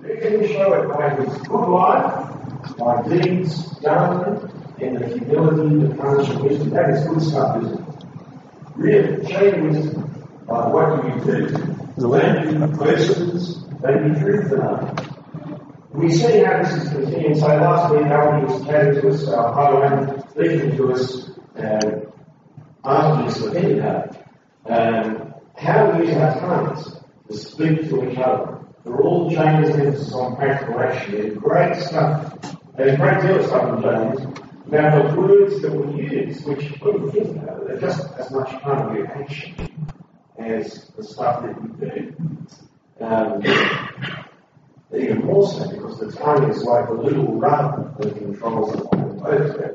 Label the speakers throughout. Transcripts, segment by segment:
Speaker 1: Who can show it by his good life, by deeds done, and the humility, the courage, and wisdom? That is good stuff, isn't it? Really, showing wisdom by what you do. Learning persons, they be truth enough. We see how this is continuing. So last week, Alan was chatting to us, Highland, speaking to us, asking us to think about how we use our tongues to speak to each other. For all James' emphasis on practical action. There's great stuff. There's a great deal of stuff in James about the words that we use, which when you think about it, they're just as much part of your action as the stuff that you do. Even more so, because the tongue is like a little rudder that controls the whole boat.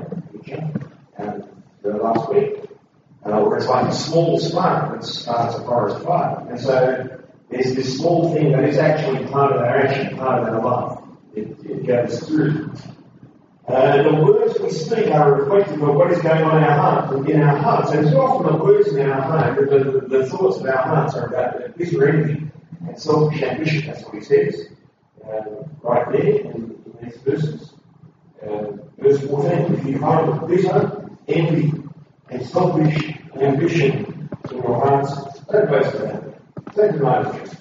Speaker 1: The last week. Or it's like a small spark that starts a forest fire. And so there's this small thing that is actually part of our action, part of our life. It goes through. The words we speak are reflective of what is going on in our heart, in our hearts. And too often the words in our heart, the thoughts of our hearts are about bitter envy and selfish ambition. That's what he says right there in these verses. Verse 14, if you find bitter envy and selfish ambition in your hearts, don't boast about it. Don't deny the truth.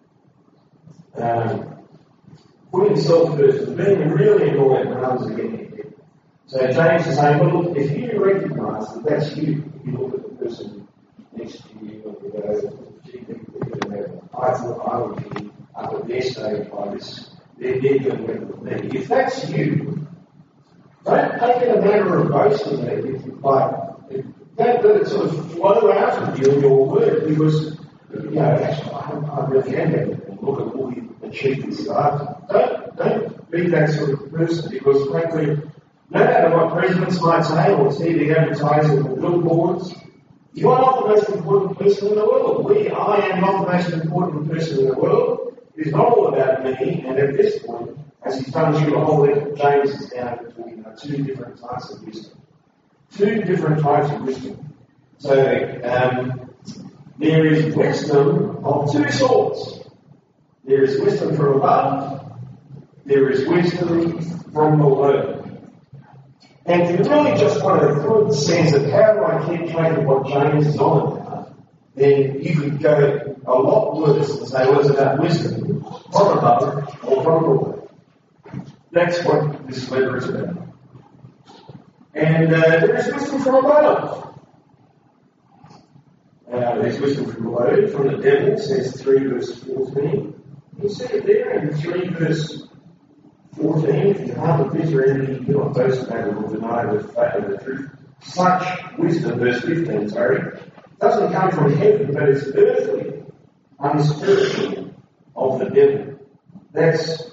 Speaker 1: Putting yourself first and being really annoyed when others are getting it. So James is saying, well, look, if you recognise that that's you, if you look at the person next to you and you go, I thought I would be up at their stage by this, they're doing better than me. If that's you, don't take it a matter of boasting that don't let it sort of flow out of you in your word, because, actually, I really am better than look at all the achievements that I've done. Don't be that sort of person, because frankly, no matter what presidents might say or TV advertising or billboards, you are not the most important person in the world. I am not the most important person in the world. It is not all about me, and at this point, as he's done through the whole letter, James is now talking about two different types of wisdom. Two different types of wisdom. So, there is wisdom of two sorts. There is wisdom from above, there is wisdom from below. And if you really just want a good sense of how do I keep track of what James is on about, then you could go a lot worse and say, well, it's about wisdom from above or from below. That's what this letter is about. And there is wisdom from above. There's wisdom from below, from the devil, says 3 verse 14. You see it there in 3 verse 14. If you harbour bitter envy, you do not boast about it or deny the truth. Such wisdom, verse 15, doesn't come from heaven, but it's earthly, unspiritual, of the devil. That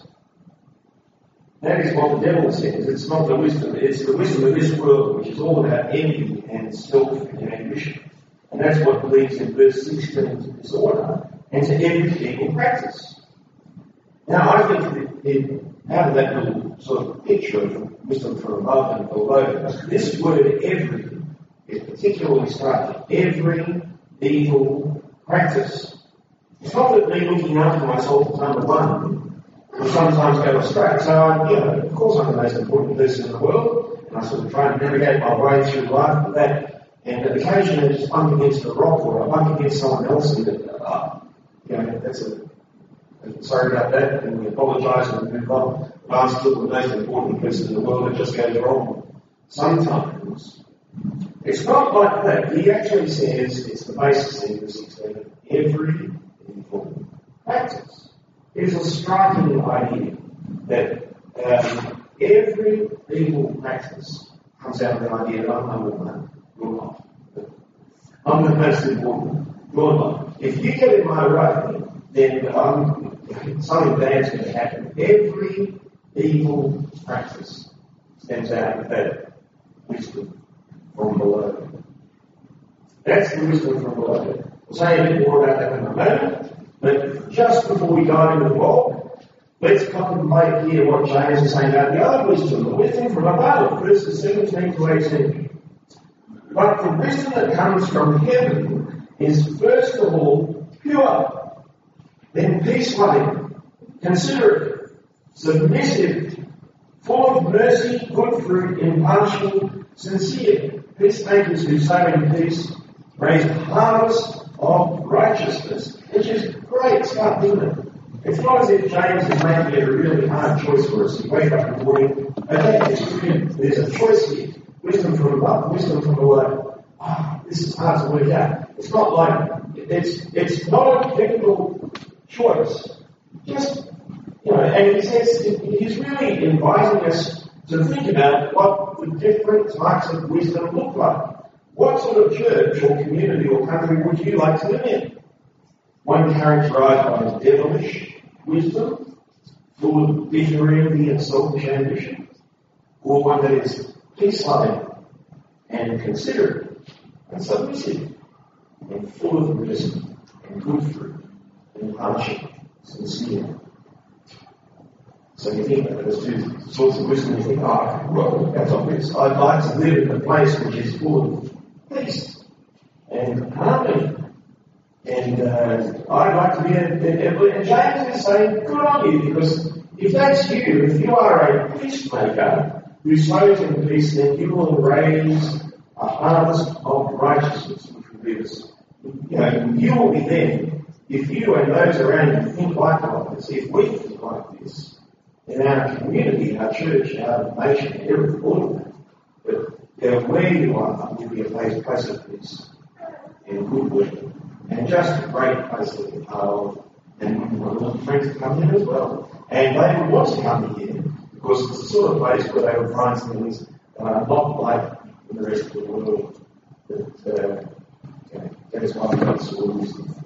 Speaker 1: is what the devil says. It's not the wisdom. It's the wisdom of this world, which is all about envy and self and ambition. And that's what leads in verse 16 to disorder and to every evil practice. Now, I think that out of that little sort of picture of wisdom from above and below, this word every is particularly striking. Every evil practice. It's not that me looking after myself is number one, will sometimes go astray. So, of course I'm the most important person in the world, and I sort of try and navigate my way through life with that. And occasionally I just bump against a rock or I bump against someone else and sorry about that, and we apologise and move on. I'm still the most important person in the world, it just goes wrong. Sometimes. It's not like that. He actually says it's the basis in verse 16 of every evil practice. It is a striking idea that every evil practice comes out of the idea that I'm number one, you're not. I'm the most important, you're not. If you get in my way, then something bad's going to happen. Every evil practice stems out of that wisdom from below. That's the wisdom from below. We'll say a bit more about that in a moment, but just before we dive into the bulk, let's contemplate here what James is saying about the other wisdom, the wisdom from above, verses 17 to 18. But the wisdom that comes from heaven is first of all pure, then peace-loving, considerate, submissive, full of mercy, good fruit, impartial, sincere, peacemakers who sow in peace, raise a harvest of righteousness, which is great stuff, isn't it? It's not as if James is making it a really hard choice for us. You wake up in the morning, okay, there's a choice here. Wisdom from above, wisdom from below. This is hard to work out. It's not like, it's not a difficult choice. Just, and he says, he's really inviting us to think about what the different types of wisdom look like. What sort of church or community or country would you like to live in? One characterized by devilish wisdom, full of bitter envy and selfish ambition, or one that is peace-loving and considerate and submissive and full of mercy and good fruit and impartial, sincere. So you think about those two sorts of wisdom, you think, well, that's obvious. I'd like to live in a place which is full of peace and harmony. And I'd like to be and James is saying, good on you, because if that's you, if you are a peacemaker who sows in peace, then you will raise a harvest of righteousness, which will be this. You will be there. If you and those around you think like this, if we think like this, in our community, our church, our nation, everything, all of that, but where you are will be a place of peace and good work. And just a great place to be part of, and we want friends to come here as well. And they would want to come here because it's the sort of place where they would find things that are not like in the rest of the world. That is why we got sort of wisdom.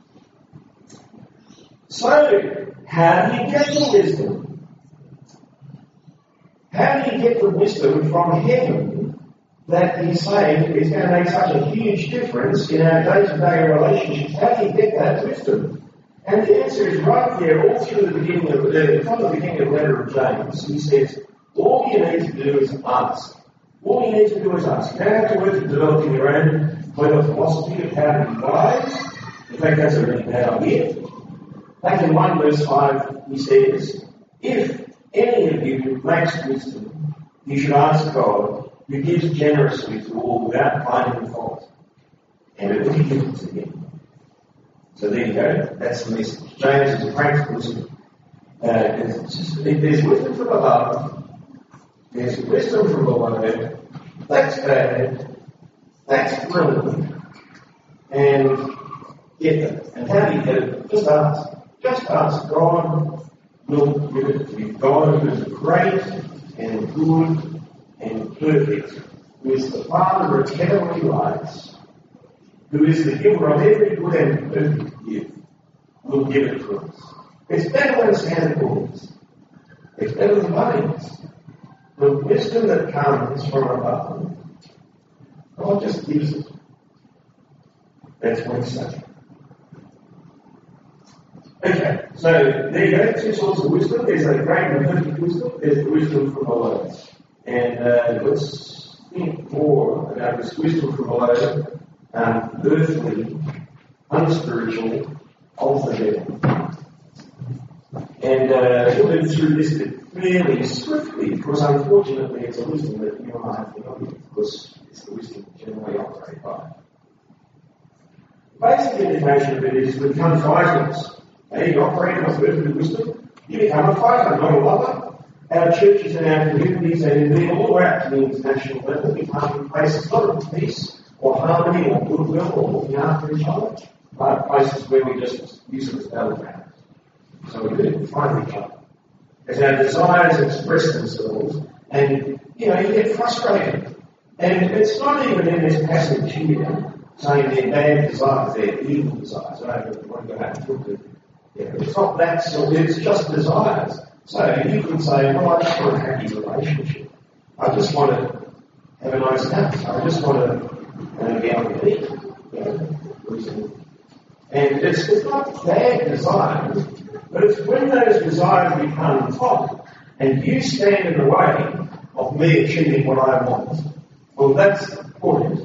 Speaker 1: So, how do you get the wisdom? How do you get the wisdom from heaven that he's saying is going to make such a huge difference in our day-to-day relationships? How do you get that wisdom? And the answer is right there, all through the beginning of from the beginning of the letter of James. He says, all you need to do is ask. All you need to do is ask. You don't have to work at developing your own clever philosophy of how to be wise. In fact, that's a really bad idea. Back in 1 verse 5, he says, if any of you lacks wisdom, you should ask God, who gives generously to all without finding fault, and it will be given to him. So there you go. That's the message. James is a practicalism. There's wisdom from above. There's wisdom from below. That's bad. That's brilliant. And get it. And how do you get it? Just ask. Just ask. God will give it to you. God who is great and good and perfect, who is the Father of heavenly lights, who is the giver of every good and perfect gift, will give it to us. It's better than Santa Claus. It's better than money. The wisdom that comes from above, God just gives it. That's what he's saying. Okay, so there you go, two sorts of wisdom. There's a great and perfect wisdom. There's the wisdom from below. And let's think more about this wisdom from below, earthly, unspiritual, of the heaven. And we'll move through this bit fairly swiftly, because unfortunately it's a wisdom that you and I have to know with, because it's the wisdom we generally operate by. The basic indication of it is to become fighters. You operate with earthly wisdom, you become a fighter, not a lover. Our churches and our communities and indeed all throughout the international level become places not of peace or harmony or goodwill or looking after each other, but places where we just use it as battlegrounds. So we do find each other. As our desires express themselves, and you get frustrated. And it's not even in this passage here saying they're bad desires, they're evil desires. I don't want to go out and look at it's not that sort, it's just desires. So you could say, well, I just want a happy relationship. I just want to have a nice house. I just want to be able to eat. And it's not bad desires, but it's when those desires become top and you stand in the way of me achieving what I want. Well, that's the point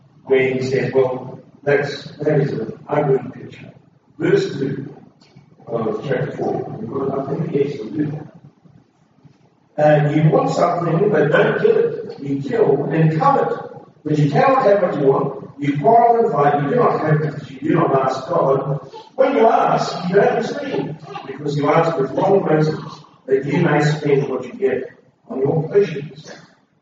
Speaker 1: where he says, well, that is an ugly picture. Verse 2. of chapter 4. Because I think he actually do that. You want something, but don't get it. You kill and covet. But you cannot have what you want. You quarrel and fight. You do not have because you do not ask God. When you ask, you don't receive. Because you ask with wrong motives, that you may spend what you get on your pleasures.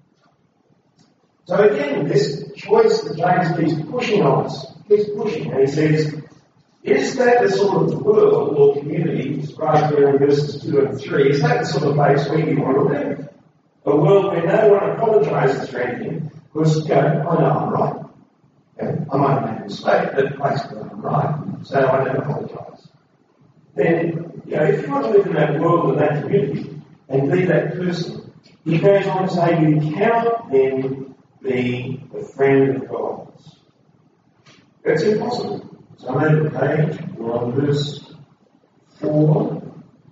Speaker 1: So again, this choice that James keeps pushing on us, keeps pushing, and he says, is that the sort of world or community described here in verses 2 and 3, is that the sort of place where you want to live? A world where no one apologises for anything, because, I know I'm right. I might make a mistake, but a place where I'm right, so I don't apologise. Then, if you want to live in that world and that community, and be that person, he goes on to say you cannot then be a friend of God's. It's impossible. So I'm over the page, we're on verse 4.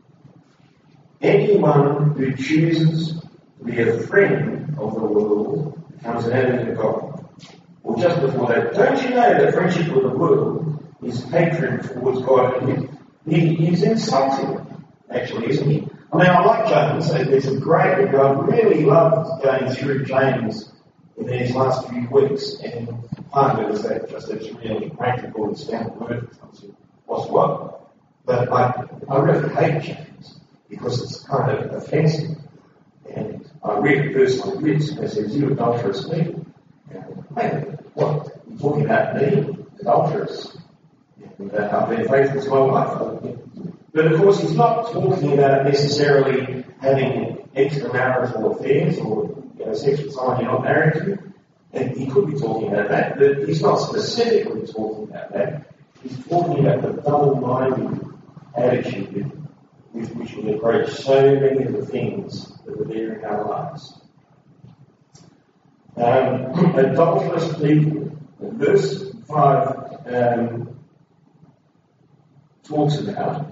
Speaker 1: Anyone who chooses to be a friend of the world becomes an enemy of God. Or just before that, don't you know that friendship with the world is hatred towards God? And he's insulting, actually, isn't he? I mean, I like James. It's a great book. I really loved going through James in these last few weeks, and part of it is that just it's really practical and standard word what's what. But I really hate James because it's kind of offensive. And I read verse like this, and it says, you adulterous people. And what? You're talking about me, adulterous. And I've been faithful to my wife. But of course, he's not talking about necessarily having extramarital affairs or sex with someone you're not married to. And he could be talking about that, but he's not specifically talking about that. He's talking about the double-minded attitude with which we approach so many of the things that are there in our lives. Adulterous people, verse 5 talks about,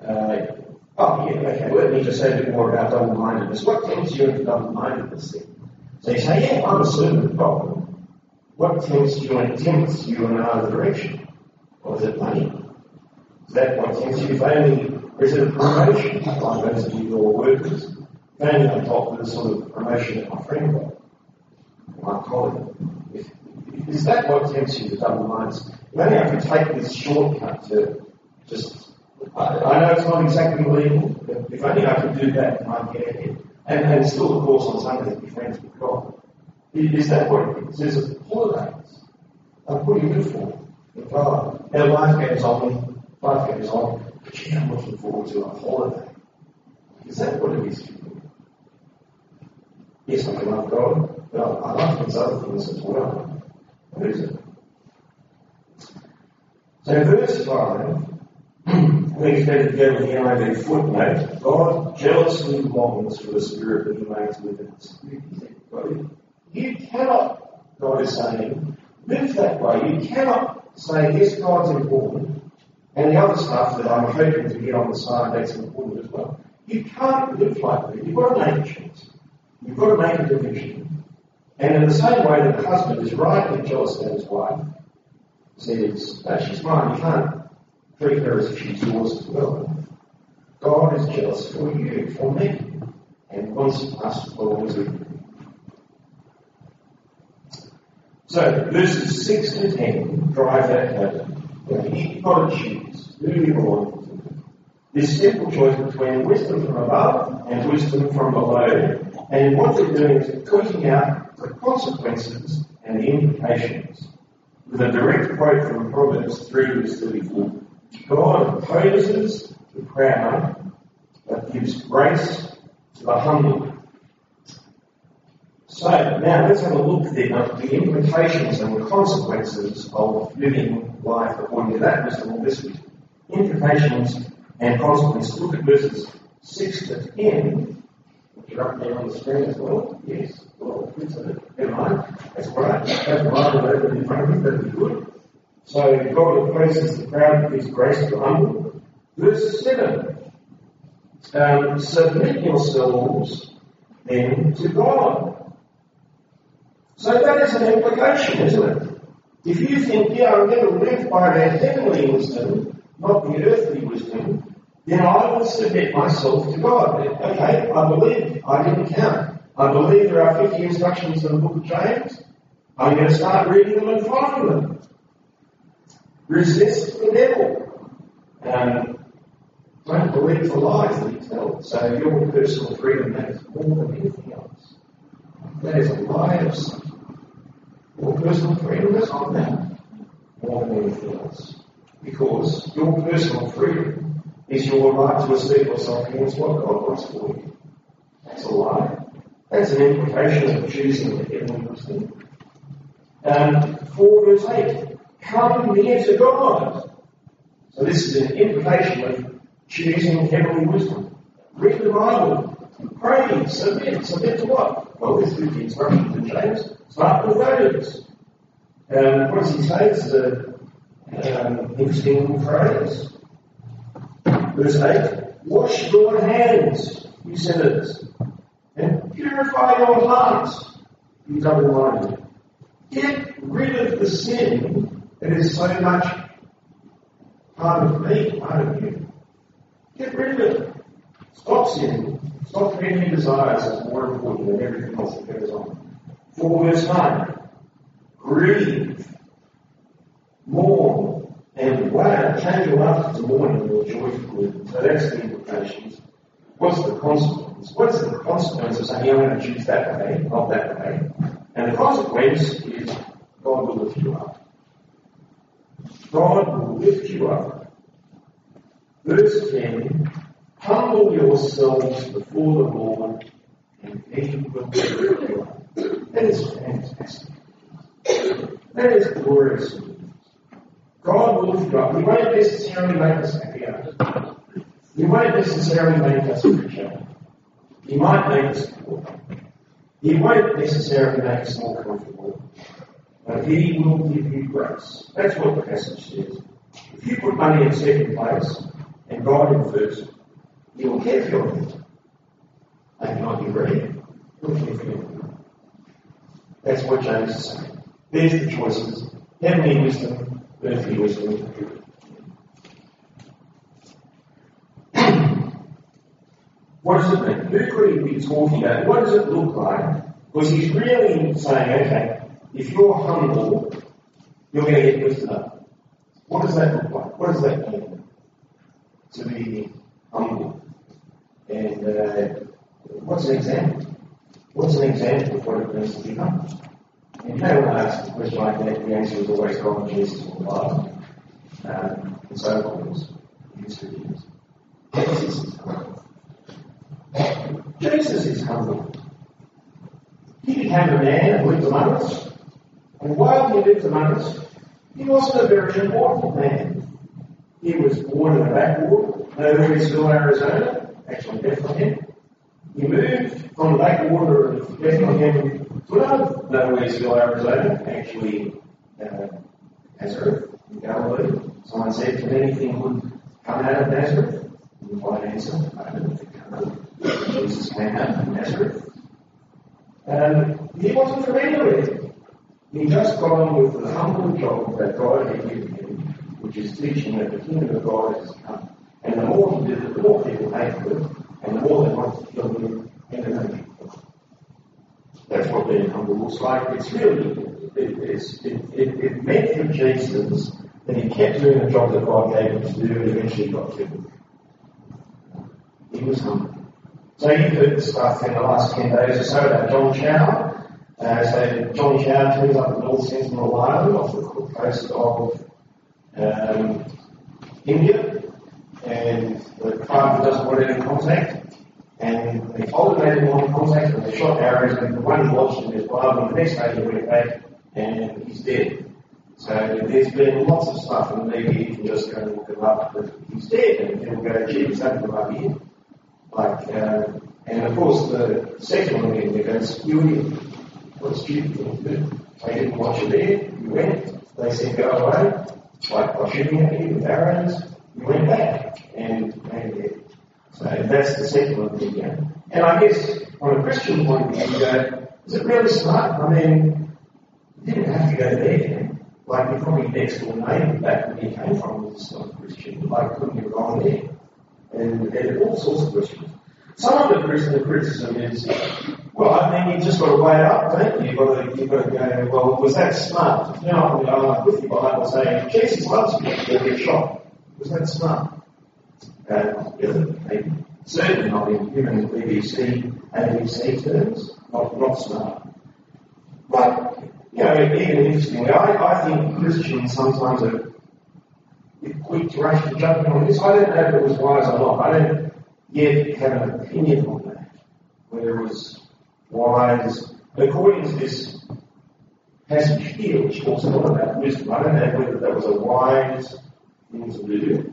Speaker 1: let me just say a bit more about double-mindedness. What tempts you into double-mindedness then? So you say, I'm a servant of God. What tempts you in another direction? Or is it money? Is that what tempts you? Or is it a promotion, like those of you who are workers? If only I got the sort of promotion that my friend got, my colleague. Is that what tempts you to double-mindedness? If only I could take this shortcut to just... I know it's not exactly legal, but if only I could do that, I might get ahead. And still, of course, on Sunday, be friends with God. Is that what it says? Holidays. I'm putting good for God. Our life goes on, but I'm looking forward to a holiday. Is that what it is for you? Yes, I love God, but I love these other things as well. What is it? So, verse 5. I think it's better to go with the NIV footnote. God jealously longs for the Spirit that He makes within us. You cannot, God is saying, live that way. You cannot say, yes, God's important, and the other stuff that I'm hoping to get on the side, that's important as well. You can't live like that. You've got to make a choice. You've got to make a division. And in the same way that the husband is rightly jealous of his wife, says, no, she's mine, you can't treat her as if she's yours as well. God is jealous for you, for me, and wants us to follow His lead. So, verses 6 to 10 drive that home. You've got to choose who you belong to. This simple choice between wisdom from above and wisdom from below, and what they're doing is pointing out the consequences and the implications. With a direct quote from Proverbs 3 verse 34. God opposes the proud, but gives grace to the humble. So, now let's have a look then at the implications and the consequences of living life according to that wisdom or this wisdom. Implications and consequences. Look at verses 6 to 10, which are up there on the screen as well. Yes, well, never mind. That's right. Have the Bible open in front of you, that'd be good. So God opposes the proud and gives grace to the humble. Verse 7. Submit yourselves then to God. So that is an implication, isn't it? If you think, I'm going to live by that heavenly wisdom, not the earthly wisdom, then I will submit myself to God. Okay, I believe I didn't count. I believe there are 50 instructions in the book of James. I'm going to start reading them and following them. Resist the devil. Don't believe the lies that he tells. So your personal freedom matters more than anything else. That is a lie of Satan. Your personal freedom does not matter more than anything else. Because your personal freedom is your right to assert yourself against what God wants for you. That's a lie. That's an implication of choosing the heavenly wisdom. 4 verse 8. Come near to God. So this is an implication of choosing heavenly wisdom. Read the Bible. Pray. Submit. Submit to what? Well, there's 50 instructions in James. Start with those. What does he say? It's an interesting phrase. Verse 8. Wash your hands, you sinners, and purify your hearts, you double-minded. Get rid of the sin that is so much part of me, part of you. Get rid of it. Stop sinning. Stop treating your desires as more important than everything else that goes on. 4 verse 9. Grieve, mourn, and wail. Change your laughter to mourning and your joy to gloom. So that's the implications. What's the consequence? What's the consequence of saying, I'm going to choose that way, not that way? And the consequence is God will lift you up. God will lift you up. Verse 10, humble yourselves before the Lord, and He will lift you up. That is fantastic. That is glorious. God will lift you up. He won't necessarily make us happier. He won't necessarily make us richer. He might make us poor. He won't necessarily make us more comfortable. But He will give you grace. That's what the passage says. If you put money in second place and God in first, He will care for you. They cannot be ready. He'll care for you. That's what James is saying. There's the choices. Heavenly wisdom, earthly wisdom. What does it mean? Who could he be talking about? What does it look like? Because he's really saying, okay, if you're humble, you're going to get lifted up. What does that look like? What does that mean? To be humble. And what's an example? What's an example of what it means to be humble? And you know when I ask a question like that, the answer is always God and Jesus or the Bible. And so forth. Jesus is humble. Jesus is humble. He became a man and lived among us. And while he lived among us, he wasn't a very important man. He was born in a backwater, Nowheresville, Arizona, actually Bethlehem. He moved from the backwater of Bethlehem to another Nowheresville, Arizona, actually Nazareth in Galilee. Someone said, can anything good come out of Nazareth? The right answer, I don't think Jesus came out of Nazareth. He wasn't from anywhere. He just got on with the humble job that God had given him, which is teaching that the kingdom of God has come. And the more he did it, the more people hated it, and the more they wanted to kill him in the nation. That's what being humble looks like. It's really, it meant for Jesus that he kept doing the job that God gave him to do and eventually got killed. He was humble. So you've heard the stuff in the last 10 days or so about John Chow. So John Chow turns up in North Sentinel Island off the coast of India, and the father doesn't want any contact, and they told him they didn't want contact, and they shot arrows, and the one lodged in his blood, and the next day he went back, and he's dead. So there's been lots of stuff in the media, you can just go and look it up, but he's dead, and people go, gee, is that the right here? And of course the second one in goes, you idiot. What a stupid thing to do. They didn't want you there, you went, they said go away, like by shooting at you with arrows, you went back, and so that's the second one video. And I guess from a Christian point of view, you go, is it really smart? I mean, you didn't have to go there. Like, you probably next door neighbour back where you came from was not a Christian. Like, couldn't have gone there. and all sorts of questions. Some of the criticism is, well, I mean, you've just got to weigh it up, don't you? You've got to go, well, was that smart? You know, I'm with you by that saying, Jesus loves me, you'll get shot. Was that smart? Maybe. Certainly not in human ABC terms, not smart. But, you know, even interestingly, I think Christians sometimes are quick to rush to judgment on this. I don't know if it was wise or not. I don't yet have an opinion on that, whether it was wise. According to this passage here, which talks a lot about wisdom, I don't know whether that was a wise thing to do.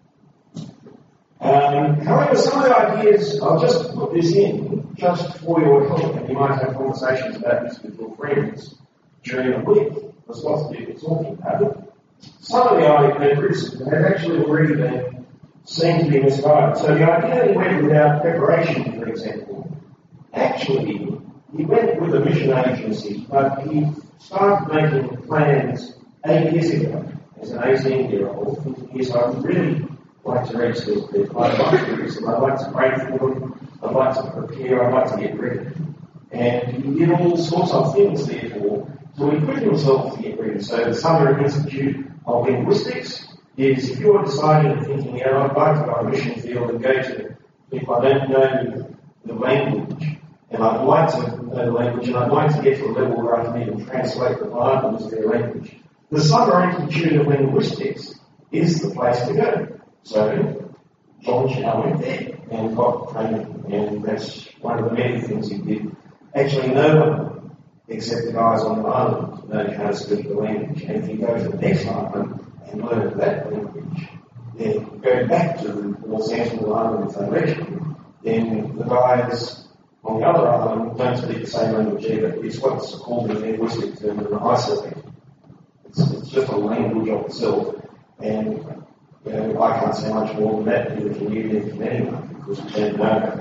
Speaker 1: However, some of the ideas, I'll just put this in, just for your help, and you might have conversations about this with your friends during the week. There's lots of people talking about it. Some of the criticism have actually already been seen to be misguided. So the idea that he went without preparation, for example, actually, he went with a mission agency, but he started making plans 8 years ago as an 18-year-old, thinking, yes, I would really like to reach these people. I'd like to reach them. I'd like to pray for them. I'd like to prepare. I'd like to get ready. And he did all sorts of things, therefore, to equip himself to get ready. So the Summer Institute of Linguistics is, if you're deciding and thinking, yeah, I'd like to go on a mission field and go to people I don't know the language, and I'd like to know the language, and I'd like to get to a level where I can even translate the Bible into their language, the Summer Institute of Linguistics is the place to go. So John Chow went there and got training, and that's one of the many things he did. Actually, no one except the guys on the island know how to speak the language, and if you go to the next island and learn that language, then go back to the more central island if they let you, then the guys on the other island don't speak the same language either. It's what's called in linguistic term an isolate. It's just a language of itself, and you know, I can't say much more than that, neither can you, from anyone, because we don't know.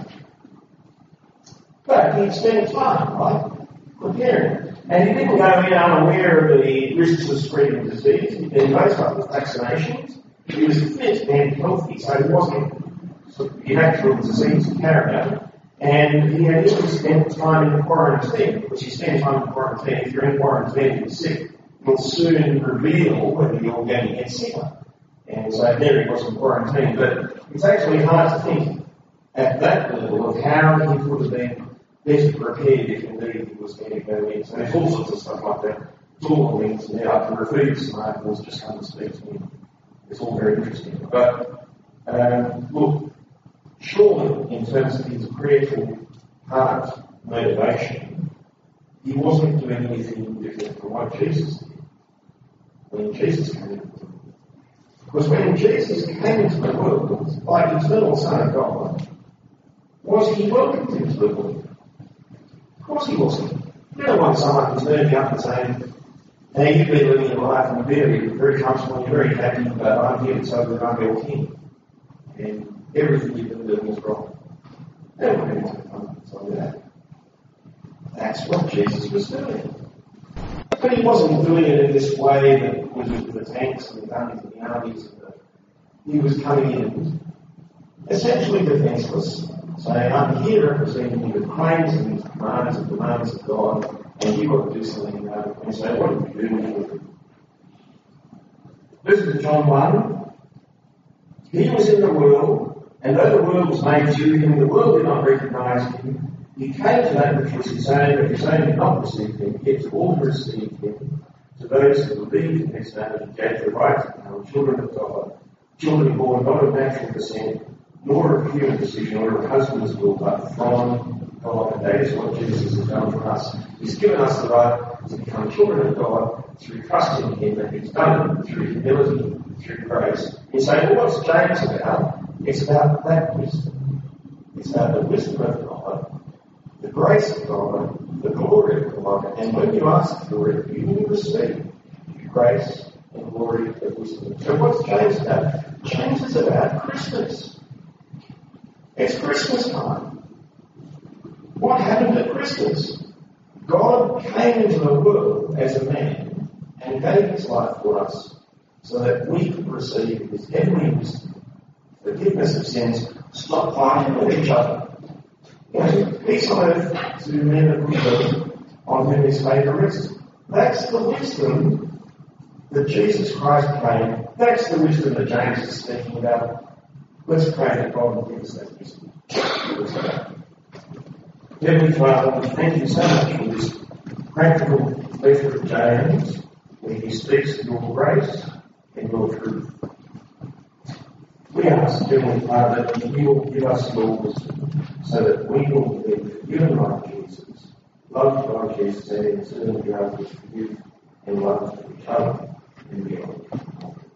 Speaker 1: But he spent time, right, preparing. And he didn't go in unaware of the risks of spreading disease. He did most of with vaccinations. He was fit and healthy, so it wasn't the natural disease he carried out. And he had even spent time in quarantine, because you spend time in quarantine. If you're in quarantine and you're sick, you'll soon reveal whether you're going to get sicker. And so there he was in quarantine. But it's actually hard to think at that level of how he could have been better prepared if indeed he was going to go in. So there's all sorts of stuff like that. It's all links now. I can refer you to some articles, just come and speak to me. It's all very interesting. But look, surely in terms of his prayerful heart motivation, he wasn't doing anything different from what Jesus did when Jesus came into the world. Because when Jesus came into the world, like eternal Son of God, was he welcomed into the world? Of course he wasn't. You don't want someone who's turning up and saying, hey, you've been living your life and you're very comfortable, you're very happy, but I'm here so that I'm your king. And everything you've been doing is wrong. They don't want anyone to tell you that. That's what Jesus was doing. But he wasn't doing it in this way that was with the tanks and the guns and the armies. He was coming in essentially defenseless, saying, I'm here representing the claims and the demands of God, and you've got to do something about it. And so what did we do with it? This is John 1. He was in the world, and though the world was made to him, the world did not recognize him. He came to that which was his own, but his own did not receive him, yet to all who received him, to those who believed in his name, he gave the right to become children of God, children born not of natural descent, nor of human decision, or of husband's will, but from God. And that is what Jesus has done for us. He's given us the right to become children of God through trust in him, and he's done it through humility, through grace. You say, well, what's James about? It's about that wisdom. It's about the wisdom of God, the grace of God, the glory of God, and when you ask for it, you will receive grace and glory of wisdom. So what's James about? James is about Christmas. It's Christmas time. What happened at Christmas? God came into the world as a man and gave his life for us so that we could receive his heavenly wisdom forgiveness of sins, stop fighting with each other. You know, peace on earth to men of good will, on whom his favour rests. That's the wisdom that Jesus Christ came. That's the wisdom that James is speaking about. Let's pray that God will give us that wisdom. Heavenly Father, we thank you so much for this practical letter of James, where he speaks of your grace and your truth. We ask, Heavenly Father, that you will give us your wisdom, so that we will be forgiven like Jesus, loved by Jesus, and in turn be able to forgive and love each other and beyond.